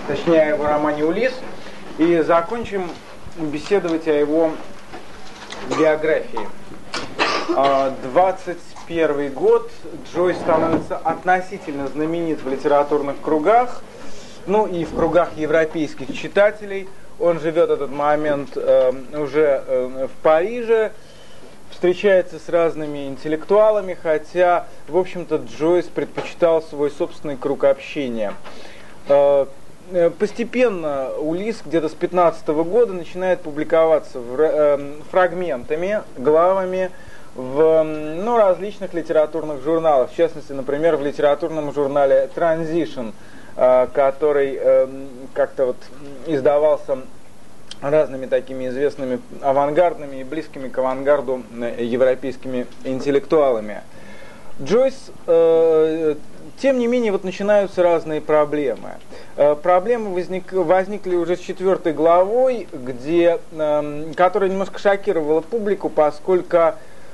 точнее о его романе «Улисс», и закончим беседовать о его биографии. 21 год, Джойс становится относительно знаменит в литературных кругах, ну и в кругах европейских читателей. Он живет в этот момент уже в Париже, встречается с разными интеллектуалами, хотя, в общем-то, Джойс предпочитал свой собственный круг общения. Постепенно «Улисс» где-то с 15 года начинает публиковаться фрагментами, главами в различных литературных журналах. В частности, например, в литературном журнале «Transition», который как-то вот издавался разными такими известными авангардными и близкими к авангарду европейскими интеллектуалами. Джойс, тем не менее, вот начинаются разные проблемы. Проблемы возникли уже с 4 главой, которая немножко шокировала публику, поскольку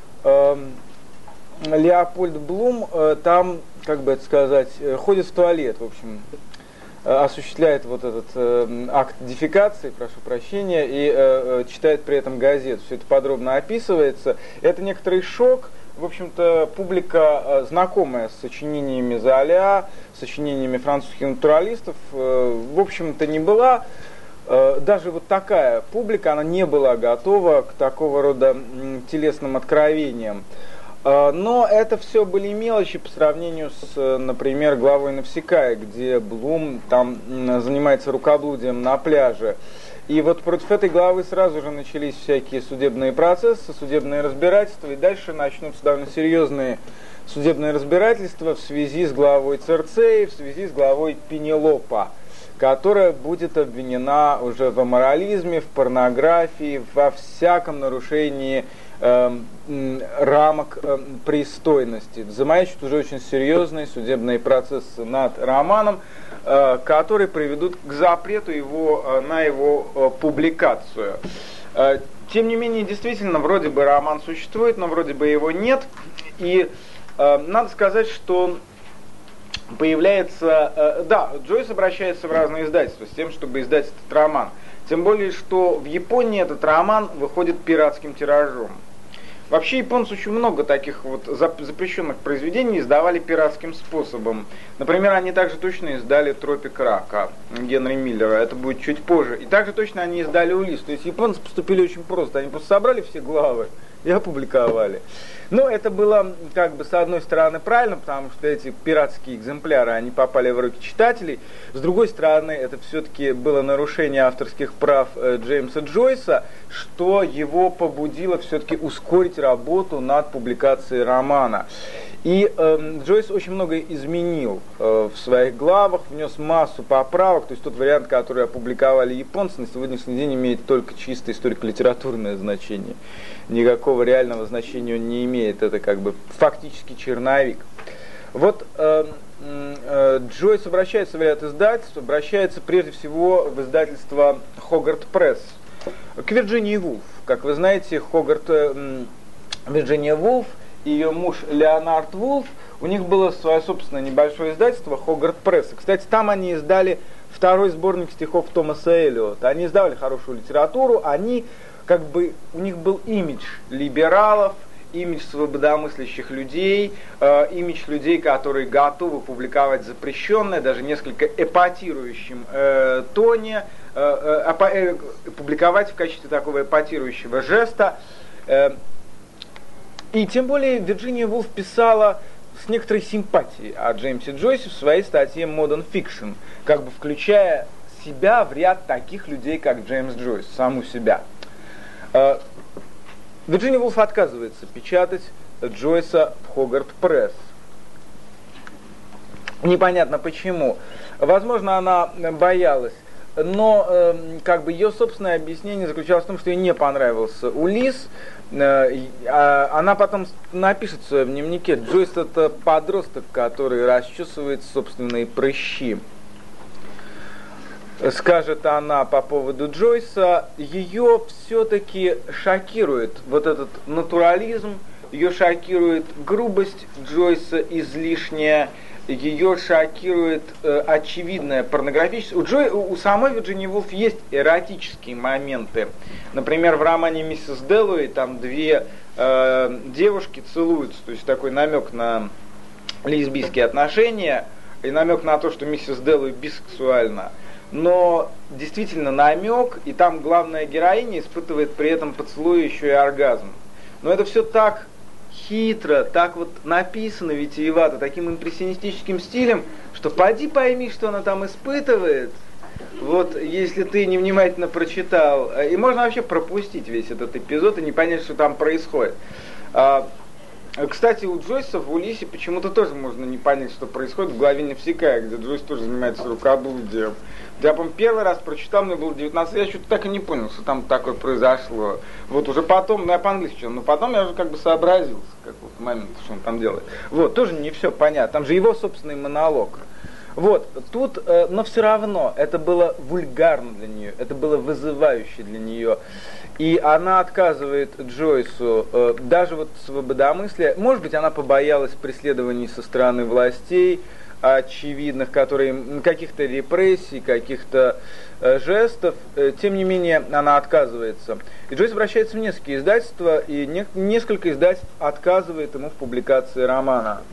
Леопольд Блум там, как бы это сказать, ходит в туалет, в общем, осуществляет вот этот акт дефекации, прошу прощения, и читает при этом газету. Все это подробно описывается. Это некоторый шок. В общем-то, публика, знакомая с сочинениями Золя, сочинениями французских натуралистов, в общем-то, не была. Даже вот такая публика, она не была готова к такого рода телесным откровениям. Но это все были мелочи по сравнению с, например, главой Навсекая, где Блум там занимается рукоблудием на пляже. И вот против этой главы сразу же начались всякие судебные процессы, судебные разбирательства, и дальше начнутся довольно серьезные судебные разбирательства в связи с главой Церцеи, в связи с главой Пенелопа, которая будет обвинена уже в аморализме, в порнографии, во всяком нарушении рамок пристойности. Взимающие уже очень серьезные судебные процессы над романом, которые приведут к запрету на его публикацию. Тем не менее, действительно, вроде бы роман существует, но вроде бы его нет. И надо сказать, что появляется... Джойс обращается в разные издательства с тем, чтобы издать этот роман. Тем более, что в Японии этот роман выходит пиратским тиражом. Вообще японцы очень много таких вот запрещенных произведений издавали пиратским способом. Например, они также точно издали «Тропик Рака» Генри Миллера, это будет чуть позже. И также точно они издали «Улисс». То есть японцы поступили очень просто, они просто собрали все главы и опубликовали. Но это было, как бы, с одной стороны правильно, потому что эти пиратские экземпляры, они попали в руки читателей. С другой стороны, это все-таки было нарушение авторских прав Джеймса Джойса, что его побудило все-таки ускорить работу над публикацией романа. И Джойс очень много изменил в своих главах, внес массу поправок, то есть тот вариант, который опубликовали японцы, на сегодняшний день имеет только чисто историко-литературное значение. Никакого реального значения он не имеет, это как бы фактически черновик. Вот Джойс обращается в ряд издательств, обращается прежде всего в издательство Хогарт Пресс, к Вирджинии Вулф. Как вы знаете, Вирджиния Вулф и ее муж Леонард Вулф, у них было свое собственное небольшое издательство Хогарт Пресс. Кстати, там они издали второй сборник стихов Томаса Эллиота. Они издавали хорошую литературу, у них был имидж либералов, имидж свободомыслящих людей, имидж людей, которые готовы публиковать запрещенное, даже несколько эпатирующем тоне, публиковать в качестве такого эпатирующего жеста. И тем более Вирджиния Вулф писала с некоторой симпатией о Джеймсе Джойсе в своей статье Modern Fiction, как бы включая себя в ряд таких людей, как Джеймс Джойс, саму себя. Вирджиния Вулф отказывается печатать Джойса в Хогарт Пресс. Непонятно почему. Возможно, она боялась. Но ее собственное объяснение заключалось в том, что ей не понравился «Улисс». Она потом напишет в своем дневнике: Джойс — это подросток, который расчесывает собственные прыщи. скажет она по поводу Джойса, ее все-таки шокирует вот этот натурализм, ее шокирует грубость Джойса излишняя, ее шокирует очевидная порнографическая. У самой Вирджинии Вулф есть эротические моменты. Например, в романе «Миссис Дэллоуэй» там две девушки целуются, то есть такой намек на лесбийские отношения и намек на то, что миссис Дэллоуэй бисексуальна. Но действительно намек, и там главная героиня испытывает при этом поцелуй еще и оргазм. Но это все так хитро, так вот написано витиевато, таким импрессионистическим стилем, что поди пойми, что она там испытывает, вот если ты невнимательно прочитал. И можно вообще пропустить весь этот эпизод и не понять, что там происходит. Кстати, у Джойса в «Улиссе» почему-то тоже можно не понять, что происходит в главе «Невсекая», где Джойс тоже занимается рукоблудием. Я, по-моему, первый раз прочитал, мне было 19 лет, я что-то так и не понял, что там такое произошло. Вот уже потом, я по-английски читал, но потом я уже как бы сообразился, как вот момент, что он там делает. Вот, тоже не все понятно, там же его собственный монолог. Вот, тут, но все равно, это было вульгарно для нее, это было вызывающе для нее. И она отказывает Джойсу даже вот свободомыслия. Может быть, она побоялась преследований со стороны властей, очевидных, каких-то репрессий, каких-то жестов. Тем не менее, она отказывается. И Джойс обращается в несколько издательства, и несколько издательств отказывает ему в публикации романа.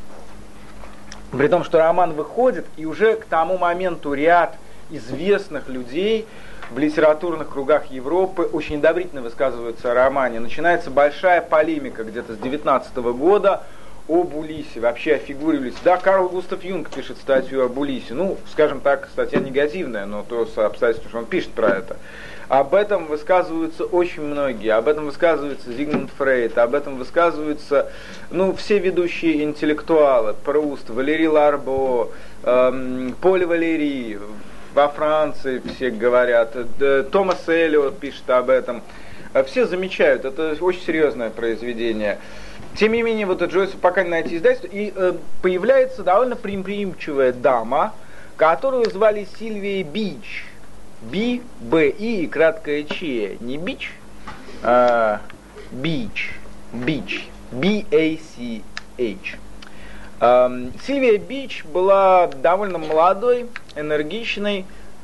При том, что роман выходит, и уже к тому моменту ряд известных людей в литературных кругах Европы очень одобрительно высказываются о романе. Начинается большая полемика где-то с 19 года об Улиссе, вообще о фигуре Улисса. Да, Карл Густав Юнг пишет статью об Улиссе. Ну, скажем так, статья негативная, но то обстоятельство, что он пишет про это. Об этом высказываются очень многие. Об этом высказывается Зигмунд Фрейд, об этом высказываются все ведущие интеллектуалы. Пруст, Валери Ларбо, Поль Валери, во Франции все говорят, Томас Эллиот пишет об этом. Все замечают, это очень серьезное произведение. Тем не менее, вот у Джойса пока не найти издательство, и появляется довольно предприимчивая дама, которую звали Сильвия Бич. B-B-I, краткое Ч, не Бич, а Бич, B-A-C-H. Сильвия Бич была довольно молодой, энергичной,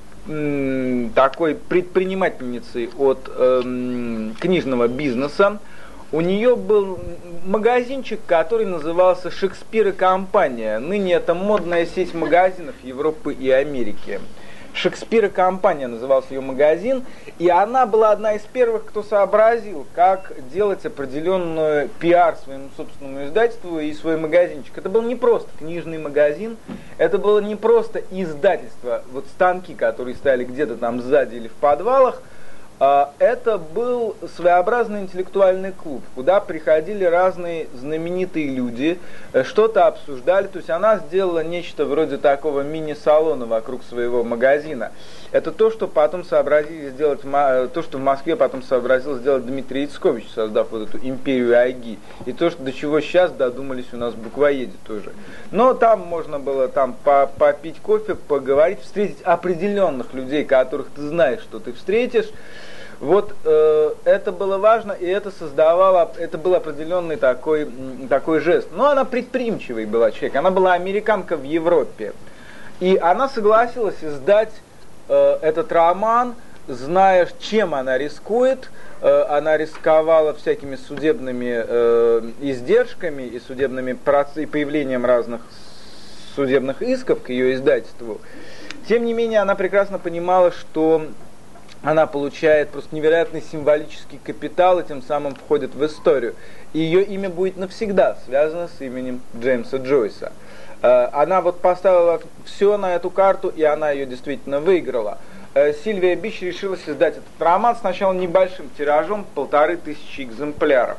такой предпринимательницей от книжного бизнеса. У нее был магазинчик, который назывался «Шекспир и компания». Ныне это модная сеть магазинов Европы и Америки. «Шекспир и компания» назывался ее магазин, и она была одна из первых, кто сообразил, как делать определенную пиар своему собственному издательству и свой магазинчик. Это был не просто книжный магазин, это было не просто издательство, вот станки, которые стояли где-то там сзади или в подвалах. Это был своеобразный интеллектуальный клуб, куда приходили разные знаменитые люди, что-то обсуждали. То есть она сделала нечто вроде такого мини-салона вокруг своего магазина. Это то, что потом сообразили сделать, то, что в Москве потом сообразил сделать Дмитрий Яцкович, создав вот эту империю Айги. И то, до чего сейчас додумались у нас в буквоеде тоже. Но там можно было попить кофе, поговорить, встретить определенных людей, которых ты знаешь, что ты встретишь. Вот это было важно, и это был определенный такой жест. Но она предприимчивый была человек, она была американка в Европе. И она согласилась издать этот роман, зная, чем она рискует. Она рисковала всякими судебными издержками и и появлением разных судебных исков к ее издательству. Тем не менее, она прекрасно понимала, что она получает просто невероятный символический капитал и тем самым входит в историю. И ее имя будет навсегда связано с именем Джеймса Джойса. Она вот поставила все на эту карту, и она ее действительно выиграла. Сильвия Бич решилась издать этот роман сначала небольшим тиражом, 1500 экземпляров.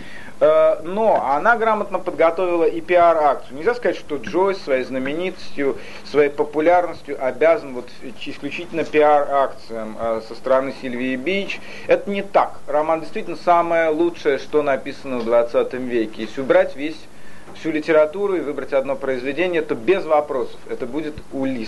Но она грамотно подготовила и пиар-акцию. Нельзя сказать, что Джойс своей знаменитостью, своей популярностью обязан вот исключительно пиар-акциям со стороны Сильвии Бич. Это не так. Роман действительно самое лучшее, что написано в 20 веке. Если убрать всю литературу и выбрать одно произведение, то без вопросов это будет «Улисс».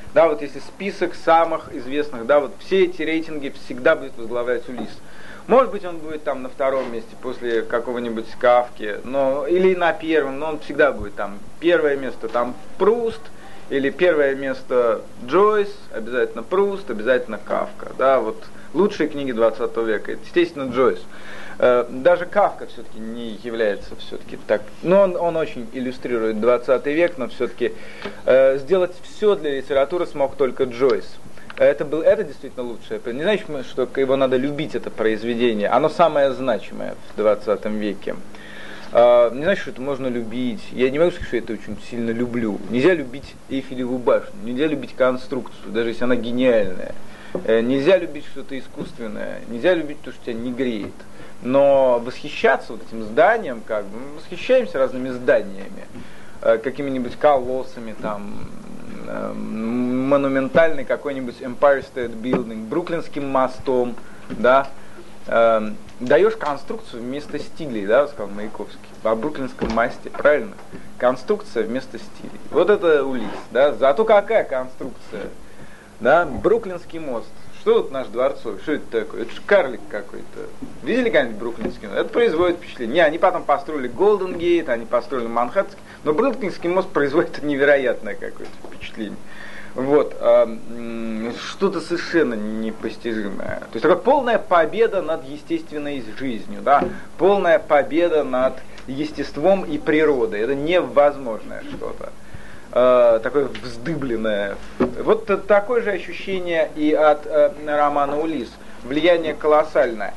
Да, вот если список самых известных, да, вот все эти рейтинги всегда будет возглавлять Улисс. Может быть, он будет там на втором месте после какого-нибудь Кафки, но, или на первом, но он всегда будет там. Первое место там Пруст, или первое место Джойс, обязательно Пруст, обязательно Кафка. Да, вот лучшие книги 20 века, это, естественно, Джойс. Даже Кафка все-таки не является все-таки так, но он очень иллюстрирует 20 век, но все-таки сделать все для литературы смог только Джойс. Это действительно лучшее. Не значит, что его надо любить, это произведение. Оно самое значимое в 20 веке. Не значит, что это можно любить. Я не могу сказать, что я это очень сильно люблю. Нельзя любить Эйфелеву башню, нельзя любить конструкцию, даже если она гениальная. Нельзя любить что-то искусственное, нельзя любить то, что тебя не греет. Но восхищаться вот этим зданием, как бы, мы восхищаемся разными зданиями, какими-нибудь колоссами, там, монументальный какой-нибудь Empire State Building, Бруклинским мостом, да, даешь конструкцию вместо стилей, да, сказал Маяковский, о Бруклинском мосте, правильно? Конструкция вместо стилей. Вот это Улисс, да, зато какая конструкция, да, Бруклинский мост. Что тут наш дворцовый? Что это такое? Это же карлик какой-то. Видели когда-нибудь Бруклинский мост? Это производит впечатление. Не, они потом построили Голден Гейт, они построили Манхэттенский, но Бруклинский мост производит невероятное какое-то впечатление. Вот, что-то совершенно непостижимое. То есть такая полная победа над естественной жизнью, да? Полная победа над естеством и природой. Это невозможное что-то. Такое вздыбленное. Вот такое же ощущение и от романа «Улисс». Влияние колоссальное.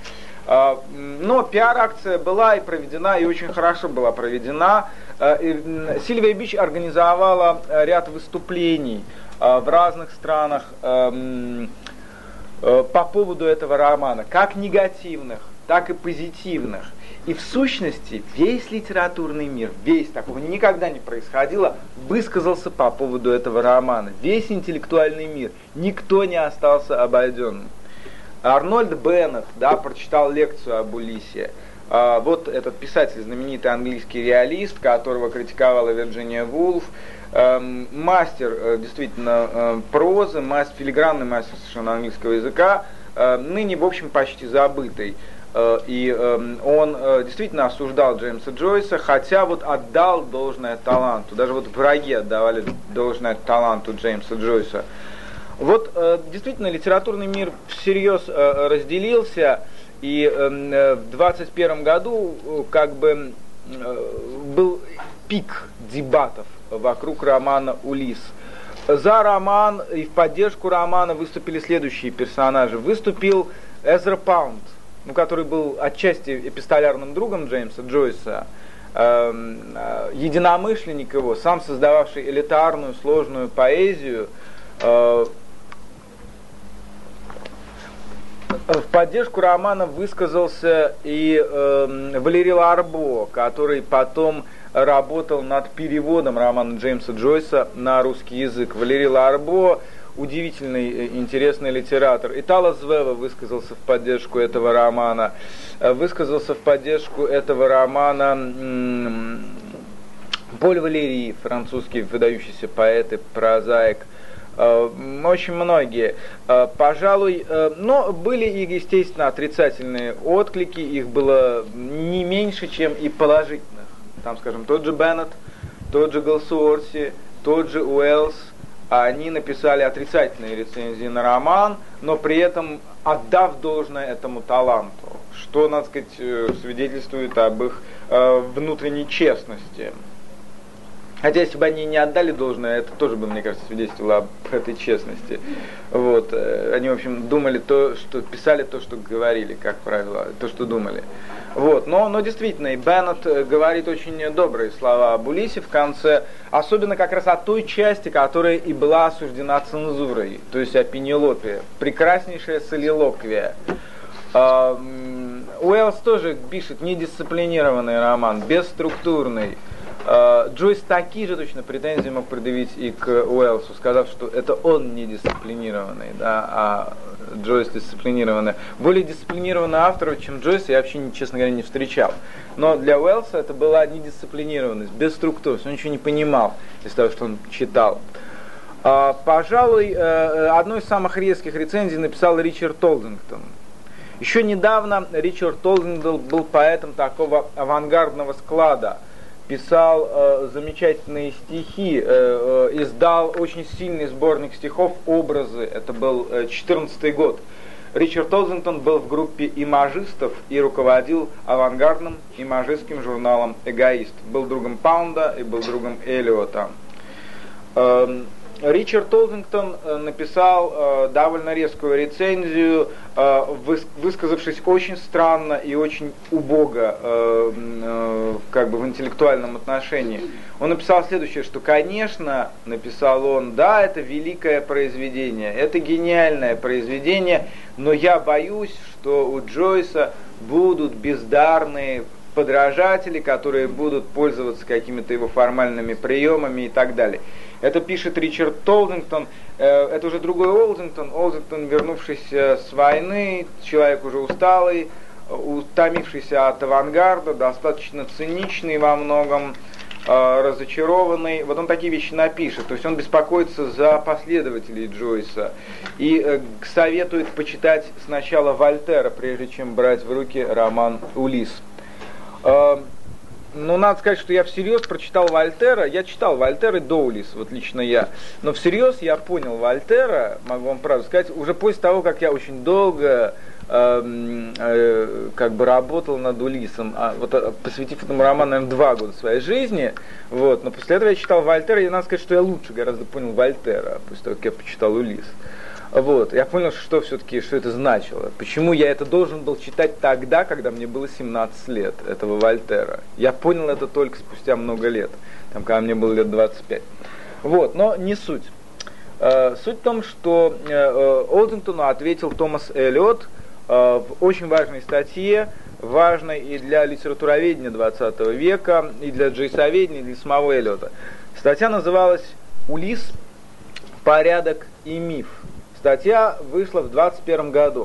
Но пиар-акция была и проведена, и очень хорошо была проведена. Сильвия Бич организовала ряд выступлений в разных странах по поводу этого романа, как негативных, так и позитивных. И в сущности весь литературный мир, весь, такого никогда не происходило, высказался по поводу этого романа. Весь интеллектуальный мир, никто не остался обойденным. Арнольд Беннет, да, прочитал лекцию об Улиссе. Вот этот писатель, знаменитый английский реалист, которого критиковала Вирджиния Вулф, мастер действительно прозы, филигранный мастер совершенно английского языка, ныне, в общем, почти забытый. И он действительно осуждал Джеймса Джойса, хотя вот отдал должное таланту. Даже вот враги отдавали должное таланту Джеймса Джойса. Вот действительно литературный мир всерьез разделился, и в 21 году как бы был пик дебатов вокруг романа «Улисс». За роман и в поддержку романа выступили следующие персонажи. Выступил Эзра Паунд, который был отчасти эпистолярным другом Джеймса Джойса, единомышленник его, сам создававший элитарную, сложную поэзию. В поддержку романа высказался и Валерий Ларбо, который потом работал над переводом романа Джеймса Джойса на русский язык. Валерий Ларбо — удивительный, интересный литератор. Итало Звева высказался в поддержку этого романа. Высказался в поддержку этого романа Поль Валери, французский выдающийся поэт и прозаик. Очень многие. Пожалуй, но были и, естественно, отрицательные отклики, их было не меньше, чем и положительных. Там, скажем, тот же Беннет, тот же Голсуорси, тот же Уэллс, они написали отрицательные рецензии на роман, но при этом отдав должное этому таланту, что, надо сказать, свидетельствует об их внутренней честности. Хотя, если бы они не отдали должное, это тоже бы, мне кажется, свидетельствовало об этой честности. Вот. Они, в общем, думали то, что писали то, что говорили, как правило, то, что думали. Вот. Но действительно, и Беннет говорит очень добрые слова об Улиссе в конце, особенно как раз о той части, которая и была осуждена цензурой, то есть о Пенелопе. Прекраснейшая солилоквия. Уэллс тоже пишет недисциплинированный роман, бесструктурный. Джойс такие же точно претензии мог предъявить и к Уэллсу, сказав, что это он недисциплинированный, да, а Джойс дисциплинированный. Более дисциплинированных авторов, чем Джойс, я вообще, честно говоря, не встречал. Но для Уэллса это была недисциплинированность, без структур, он ничего не понимал из того, что он читал. Пожалуй, одну из самых резких рецензий написал Ричард Толдингтон. Еще недавно Ричард Толдингтон был поэтом такого авангардного склада. Писал замечательные стихи, издал очень сильный сборник стихов «Образы». Это был 2014 год. Ричард Толдингтон был в группе имажистов и руководил авангардным имажистским журналом «Эгоист». Был другом Паунда и был другом Эллиота. Ричард Толдингтон написал довольно резкую рецензию, высказавшись очень странно и очень убого как бы в интеллектуальном отношении. Он написал следующее, что, конечно, написал он, да, это великое произведение, это гениальное произведение, но я боюсь, что у Джойса будут бездарные подражатели, которые будут пользоваться какими-то его формальными приемами и так далее. Это пишет Ричард Толдингтон, это уже другой Олдингтон, вернувшийся с войны, человек уже усталый, утомившийся от авангарда, достаточно циничный во многом, разочарованный. Вот он такие вещи напишет, то есть он беспокоится за последователей Джойса и советует почитать сначала Вольтера, прежде чем брать в руки роман «Улисс». Ну, надо сказать, что я всерьез прочитал Вольтера. Я читал Вольтера до Улисса, вот лично я. Но всерьез я понял Вольтера, могу вам правду сказать, уже после того, как я очень долго как бы работал над Улиссом, посвятив этому роману, наверное, 2 года своей жизни. Вот. Но после этого я читал Вольтера, и надо сказать, что я лучше гораздо понял Вольтера, после того, как я почитал Улисс. Вот, я понял, что все-таки, что это значило. Почему я это должен был читать тогда, когда мне было 17 лет, этого Вольтера. Я понял это только спустя много лет, там, когда мне было лет 25. Вот, но не суть. Суть в том, что Олдингтону ответил Томас Эллиот в очень важной статье, важной и для литературоведения 20 века, и для джейсоведения, и для самого Эллиота. Статья называлась «Улисс. Порядок и миф». Статья вышла в 21 году.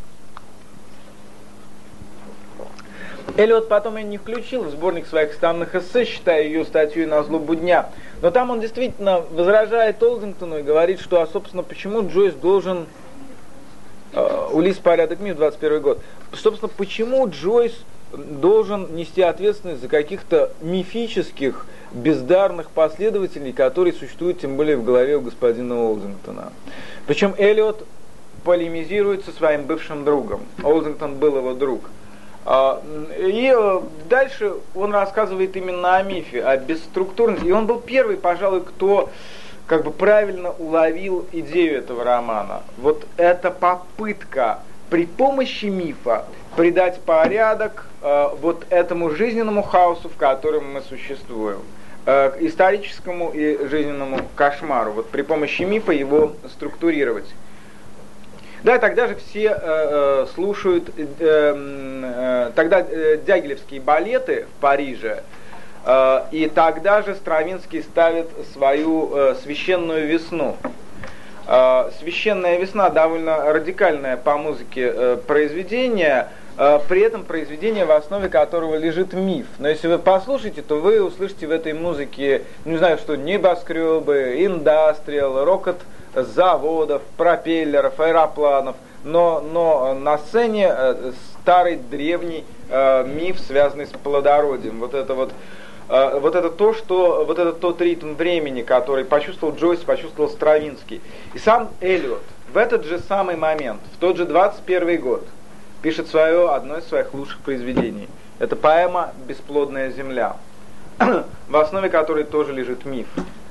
Эллиот потом ее не включил в сборник своих странных эссе, считая ее статьей «На злобу дня». Но там он действительно возражает Олдингтону и говорит, что, собственно, почему Джойс должен... «Улисс. Порядок и миф», 21 год. Собственно, почему Джойс должен нести ответственность за каких-то мифических, бездарных последователей, которые существуют тем более в голове у господина Олдингтона. Причем Эллиот полемизирует со своим бывшим другом. Олдингтон был его друг. И дальше он рассказывает именно о мифе, о бесструктурности. И он был первый, пожалуй, кто как бы правильно уловил идею этого романа. Вот эта попытка при помощи мифа придать порядок вот этому жизненному хаосу, в котором мы существуем, историческому и жизненному кошмару, вот при помощи мифа его структурировать. Да, и тогда же все слушают, тогда дягилевские балеты в Париже, и тогда же Стравинский ставит свою «Священную весну». «Священная весна» довольно радикальное по музыке произведение, при этом произведение, в основе которого лежит миф. Но если вы послушаете, то вы услышите в этой музыке, не знаю, что небоскребы, индастриал, рокот заводов, пропеллеров, аэропланов, но на сцене старый древний миф, связанный с плодородием. Вот это тот ритм времени, который почувствовал Джойс, почувствовал Стравинский. И сам Эллиот в этот же самый момент, в тот же 21 год, пишет одно из своих лучших произведений. Это поэма «Бесплодная земля», в основе которой тоже лежит миф.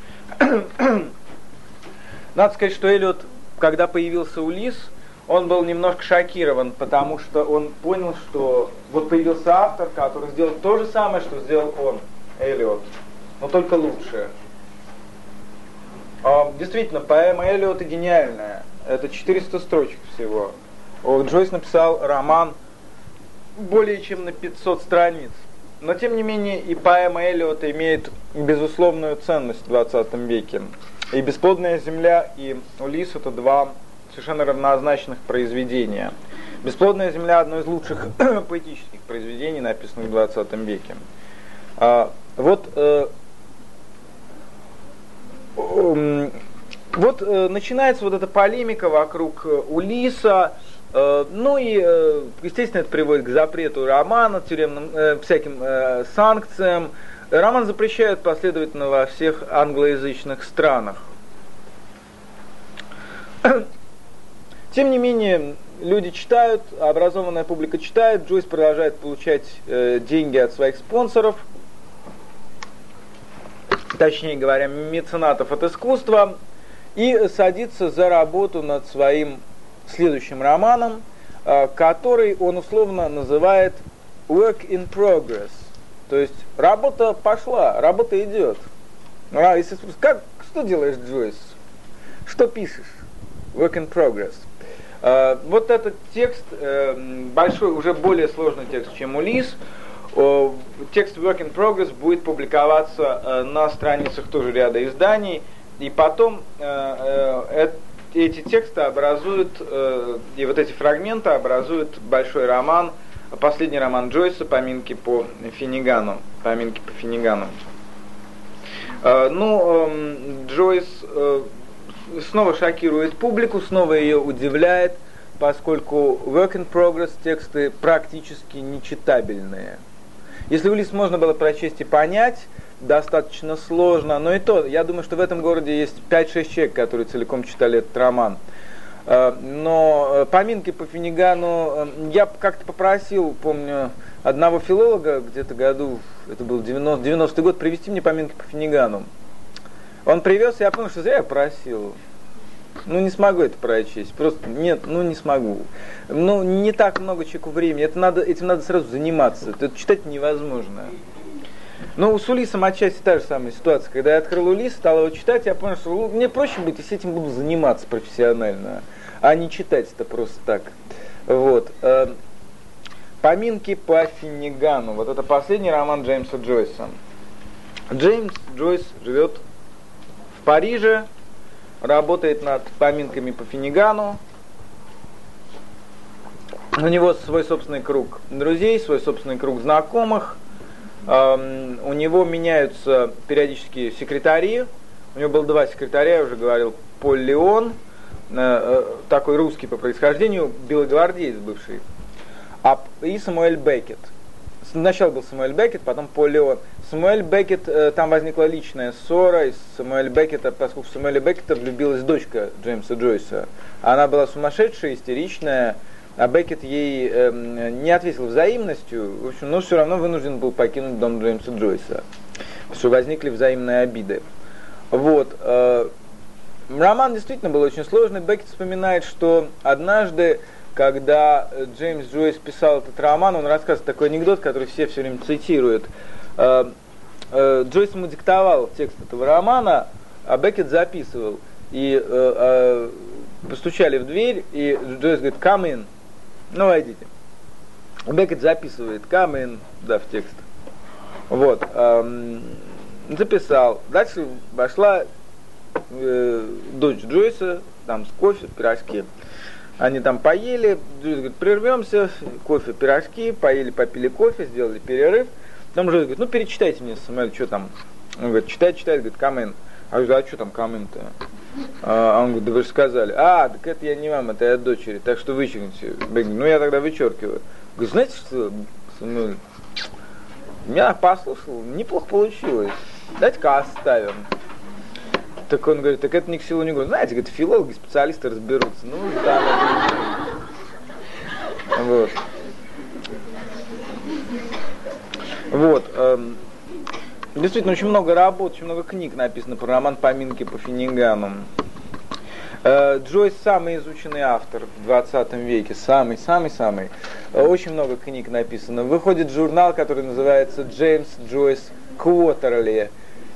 Надо сказать, что Эллиот, когда появился Улисс, он был немножко шокирован, потому что он понял, что вот появился автор, который сделал то же самое, что сделал он, Эллиот, но только лучше. Действительно, поэма Эллиота гениальная. Это 400 строчек всего. Джойс написал роман более чем на 500 страниц. Но, тем не менее, и поэма Эллиота имеет безусловную ценность в 20 веке. И «Бесплодная земля», и «Улисс» — это 2 совершенно равнозначных произведения. «Бесплодная земля» — одно из лучших поэтических произведений, написанных в 20 веке. Вот начинается вот эта полемика вокруг Улисса, ну и, естественно, это приводит к запрету романа, тюремным, всяким санкциям. Роман запрещают последовательно во всех англоязычных странах. Тем не менее, люди читают, образованная публика читает, Джойс продолжает получать деньги от своих спонсоров, точнее говоря, меценатов от искусства, и садится за работу над своим следующим романом, который он условно называет «Work in Progress». То есть работа пошла, работа идет. Если спросить, что делаешь, Джойс? Что пишешь? Work in Progress. Вот этот текст, большой, уже более сложный текст, чем Улисс. Текст Work in Progress будет публиковаться на страницах тоже ряда изданий. И потом эти тексты образуют, и вот эти фрагменты образуют большой роман, последний роман Джойса «Поминки по Финнигану». Джойс снова шокирует публику, снова ее удивляет, поскольку Work in Progress тексты практически нечитабельные. Если Улисс можно было прочесть и понять, достаточно сложно, но и то, я думаю, что в этом городе есть 5-6 человек, которые целиком читали этот роман. Но «Поминки по Финнигану» я как-то попросил, помню, одного филолога где-то году, это был 90-й год, привезти мне «Поминки по Финнигану». Он привез, я понял, что зря я просил. Не смогу это прочесть, просто нет, не смогу. Не так много человеку времени, этим надо сразу заниматься, это читать невозможно. С Улиссом отчасти та же самая ситуация. Когда я открыл Улисс, стал его читать, я понял, что мне проще будет, если этим буду заниматься профессионально, а не читать это просто так. Вот. «Поминки по Финнигану». Вот это последний роман Джеймса Джойса. Джеймс Джойс живет в Париже, работает над «Поминками по Финнигану». У него свой собственный круг друзей, свой собственный круг знакомых. У него меняются периодически секретари. У него было 2 секретаря, я уже говорил, Поль Леон, такой русский по происхождению, белогвардеец бывший, и Самуэль Беккет. Сначала был Самуэль Беккет, потом Поль Леон. Самуэль Беккет, там возникла личная ссора из Самуэля Беккета, поскольку в Самуэля Беккета влюбилась дочка Джеймса Джойса. Она была сумасшедшая, истеричная, а Беккет ей не ответил взаимностью, в общем, но все равно вынужден был покинуть дом Джеймса Джойса, потому что возникли взаимные обиды. Вот. Роман действительно был очень сложный. Беккет вспоминает, что однажды, когда Джеймс Джойс писал этот роман, он рассказывает такой анекдот, который все время цитируют. Джойс ему диктовал текст этого романа, а Беккет записывал. И постучали в дверь, и Джойс говорит: «Come in». Войдите. Беккет записывает «Come in», да, в текст. Вот. Записал. Дальше вошла дочь Джойса, там с кофе, пирожки. Они там поели, Джойс говорит: «Прервемся», кофе, пирожки, поели, попили кофе, сделали перерыв. Потом Джойс говорит: перечитайте мне, Самуэль, что там. Он говорит: читает, говорит: «Come in». А я говорю: «А что там come in-то?» А он говорит: «Да вы же сказали». Так это я не вам, это я дочери, так что вычеркните. Я тогда вычеркиваю. Говорю: знаете что, Самуэль, меня послушал, неплохо получилось, давайте-ка оставим. Так он говорит: так это ни к селу, ни к городу. Знаете, говорит, филологи, специалисты разберутся. Вот. Вот. Действительно, очень много работ, очень много книг написано про роман «Поминки по Финнигану». Джойс самый изученный автор в 20 веке, самый. Очень много книг написано. Выходит журнал, который называется «Джеймс Джойс Quarterly».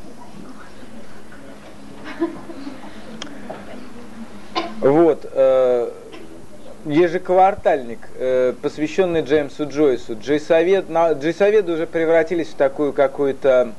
Вот. Ежеквартальник, посвященный Джеймсу Джойсу. Джойсоведы уже превратились в такую какую-то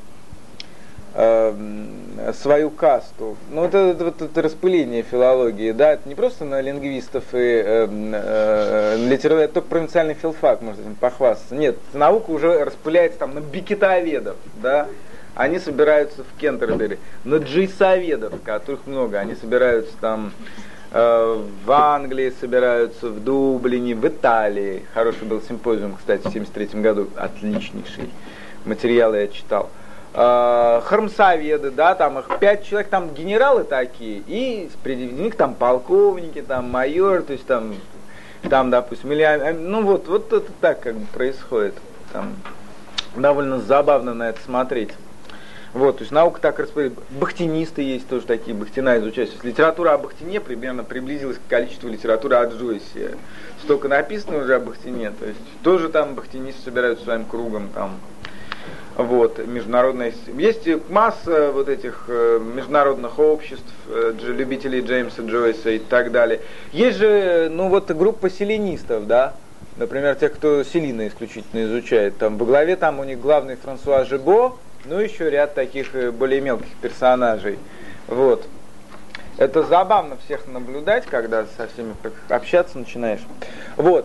свою касту. Это распыление филологии, да, это не просто на лингвистов и литературу, это только провинциальный филфак может этим похвастаться. Нет, наука уже распыляется там на беккетоведов, да, они собираются в Кентербери. Но джейсоведов, которых много, они собираются там в Англии, собираются в Дублине, в Италии. Хороший был симпозиум, кстати, в 1973 году, отличнейший. Материалы я читал. Хромсоведы, да, там их 5 человек, там генералы такие, и среди них там полковники, там майор, то есть там допустим, или, ну вот это так как бы происходит. Там довольно забавно на это смотреть. Вот, то есть наука так распределена. Бахтинисты есть тоже такие, Бахтина изучают. Литература о Бахтине примерно приблизилась к количеству литературы о Джойсе. Столько написано уже о Бахтине, то есть тоже там бахтинисты собираются своим кругом, там. Вот, международная... Есть масса вот этих международных обществ, любителей Джеймса Джойса и так далее. Есть же, ну вот, группа селенистов, да, например, тех, кто Селина исключительно изучает. Там во главе там у них главный Франсуа Жибо, ну еще ряд таких более мелких персонажей. Вот. Это забавно всех наблюдать, когда со всеми общаться начинаешь. Вот.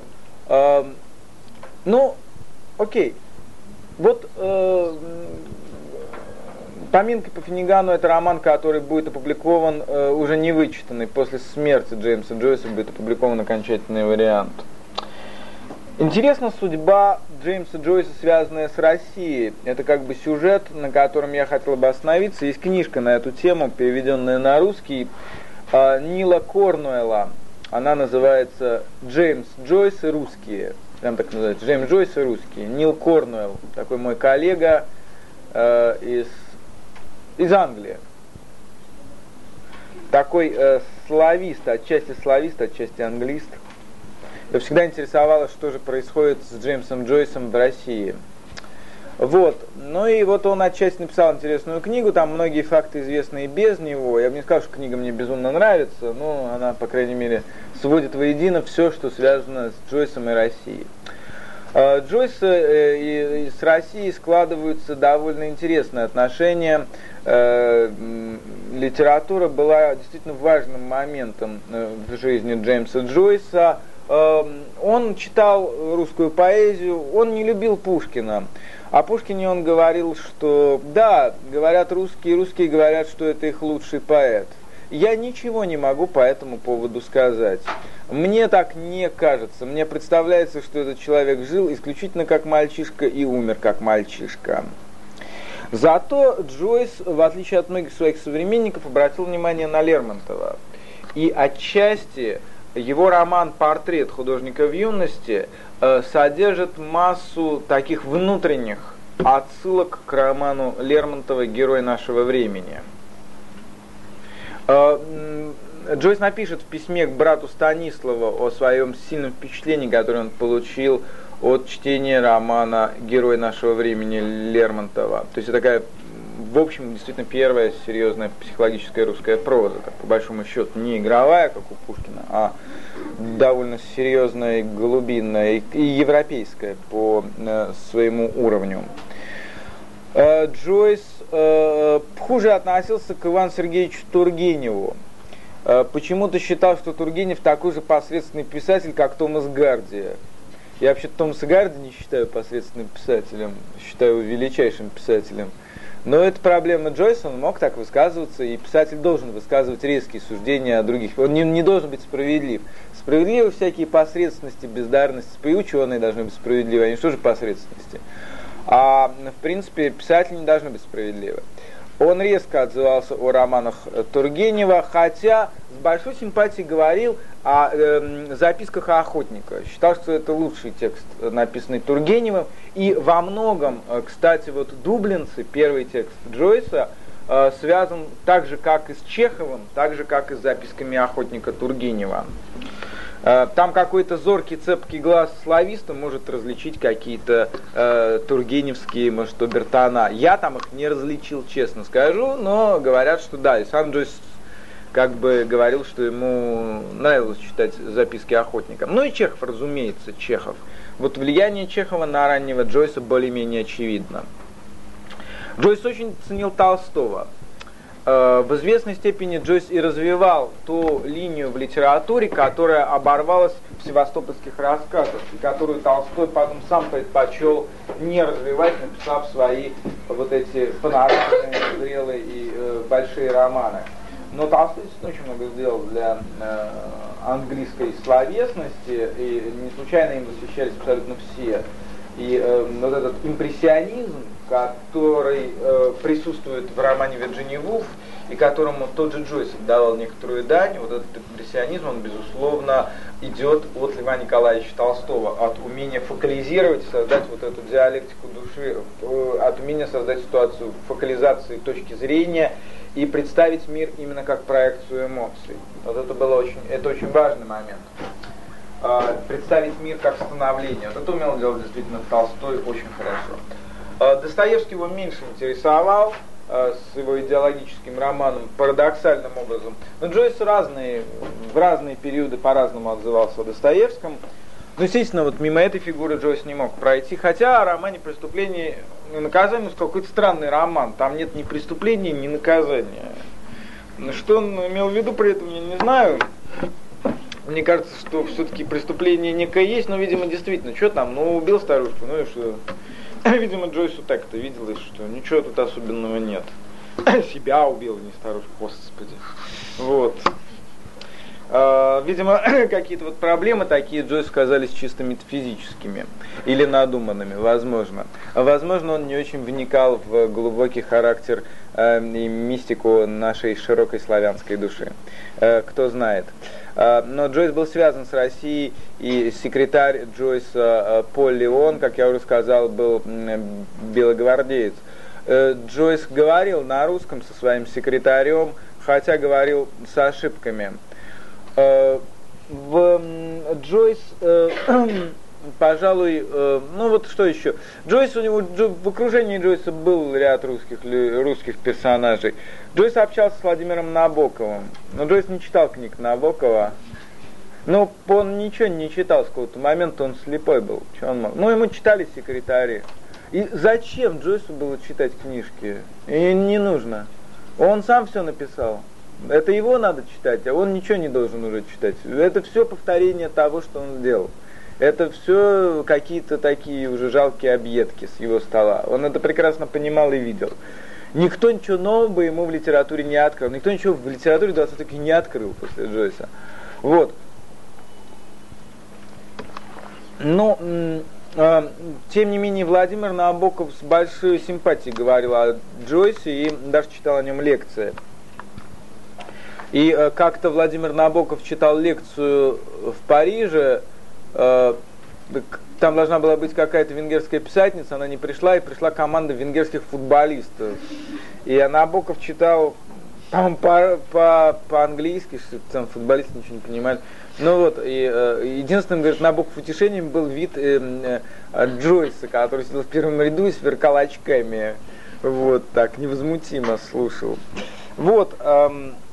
Ну, окей. Вот «Поминки по Финнигану» — это роман, который будет опубликован, уже не вычитанный, после смерти Джеймса Джойса будет опубликован окончательный вариант. Интересна судьба Джеймса Джойса, связанная с Россией. Это как бы сюжет, на котором я хотел бы остановиться. Есть книжка на эту тему, переведенная на русский, Нила Корнуэлла. Она называется «Джеймс Джойс и русские». Прям так называется, Джеймс Джойс и русские. Нил Корнуэлл, такой мой коллега из Англии. Такой славист, отчасти англист. Я всегда интересовалось, что же происходит с Джеймсом Джойсом в России. Вот. Ну и вот он отчасти написал интересную книгу, там многие факты известны и без него. Я бы не сказал, что книга мне безумно нравится, но она, по крайней мере, сводит воедино все, что связано с Джойсом и Россией. Джойс и с Россией складываются довольно интересные отношения. Литература была действительно важным моментом в жизни Джеймса Джойса. Он читал русскую поэзию, он не любил Пушкина. О Пушкине он говорил, что да, говорят русские говорят, что это их лучший поэт. Я ничего не могу по этому поводу сказать. Мне так не кажется. Мне представляется, что этот человек жил исключительно как мальчишка и умер как мальчишка. Зато Джойс, в отличие от многих своих современников, обратил внимание на Лермонтова. И отчасти его роман «Портрет художника в юности» содержит массу таких внутренних отсылок к роману Лермонтова «Герой нашего времени». Джойс напишет в письме к брату Станиславу о своем сильном впечатлении, которое он получил от чтения романа «Герой нашего времени» Лермонтова. То есть это такая, в общем, действительно первая серьезная психологическая русская проза, так, по большому счету, не игровая, как у Пушкина, а довольно серьезная, глубинная и европейская по своему уровню. Джойс хуже относился к Ивану Сергеевичу Тургеневу. Почему-то считал, что Тургенев такой же посредственный писатель, как Томас Гарди. Я вообще Томаса Гарди не считаю посредственным писателем, считаю его величайшим писателем. Но это проблема Джойса, он мог так высказываться, и писатель должен высказывать резкие суждения о других. Он не должен быть справедлив. Справедливы всякие посредственности, бездарности, и ученые должны быть справедливы, они что же посредственности? А в принципе писатели не должны быть справедливы. Он резко отзывался о романах Тургенева, хотя с большой симпатией говорил о записках охотника. Считал, что это лучший текст, написанный Тургеневым. И во многом, кстати, вот «Дублинцы», первый текст Джойса, связан так же, как и с Чеховым, так же, как и с записками охотника Тургенева. Там какой-то зоркий, цепкий глаз слависта может различить какие-то тургеневские, может, обертона. Я там их не различил, честно скажу, но говорят, что да, и сам Джойс как бы говорил, что ему нравилось читать записки охотника. Ну и Чехов, разумеется, Чехов. Вот влияние Чехова на раннего Джойса более-менее очевидно. Джойс очень ценил Толстого. В известной степени Джойс и развивал ту линию в литературе, которая оборвалась в севастопольских рассказах, и которую Толстой потом сам предпочел не развивать, написав свои вот эти панорамные, зрелые и большие романы. Но Толстой действительно очень много сделал для английской словесности, и не случайно им восхищались абсолютно все. И вот этот импрессионизм, который присутствует в романе Вирджинии Вулф, и которому тот же Джойс отдавал некоторую дань, вот этот импрессионизм, он, безусловно, идет от Льва Николаевича Толстого, от умения фокализировать, создать вот эту диалектику души, от умения создать ситуацию фокализации точки зрения и представить мир именно как проекцию эмоций. Вот это очень важный момент. Представить мир как становление. Вот это умел делать действительно Толстой очень хорошо. Достоевский его меньше интересовал с его идеологическим романом парадоксальным образом. Но Джойс в разные периоды по-разному отзывался о Достоевском. Но, естественно, вот мимо этой фигуры Джойс не мог пройти, хотя о романе «Преступление и наказание» какой-то странный роман. Там нет ни преступления, ни наказания. Что он имел в виду при этом, я не знаю. Мне кажется, что все-таки преступление некое есть, но, видимо, действительно, что там, ну, убил старушку, ну и что? Видимо, Джойсу так-то виделось, что ничего тут особенного нет. Себя убил, не старушку, господи. Вот. Видимо, какие-то вот проблемы такие Джойсу казались чисто метафизическими или надуманными, возможно. Возможно, он не очень вникал в глубокий характер и мистику нашей широкой славянской души. Кто знает. Но Джойс был связан с Россией, и секретарь Джойса Пол Леон, как я уже сказал, был белогвардеец. Джойс говорил на русском со своим секретарем, хотя говорил с ошибками. Джойс, пожалуй, ну вот что еще. Джойс, у него в окружении Джойса был ряд русских персонажей. Джойс общался с Владимиром Набоковым, но Джойс не читал книг Набокова. Ну, он ничего не читал с какого-то момента, он слепой был. Что он мог? Ну, ему читали секретари. И зачем Джойсу было читать книжки? И не нужно. Он сам все написал. Это его надо читать, а он ничего не должен уже читать. Это все повторение того, что он сделал. Это все какие-то такие уже жалкие объедки с его стола. Он это прекрасно понимал и видел. Никто ничего нового ему в литературе не открыл. Никто ничего в литературе 20 века не открыл после Джойса. Вот. Но, тем не менее, Владимир Набоков с большой симпатией говорил о Джойсе и даже читал о нем лекции. И как-то Владимир Набоков читал лекцию в Париже, там должна была быть какая-то венгерская писательница, она не пришла, и пришла команда венгерских футболистов. И Набоков читал по-английски, что там футболисты ничего не понимали. Ну вот, и единственным, говорит, Набоков утешением был вид Джойса, который сидел в первом ряду и сверкал очками. Вот так, невозмутимо слушал. Вот,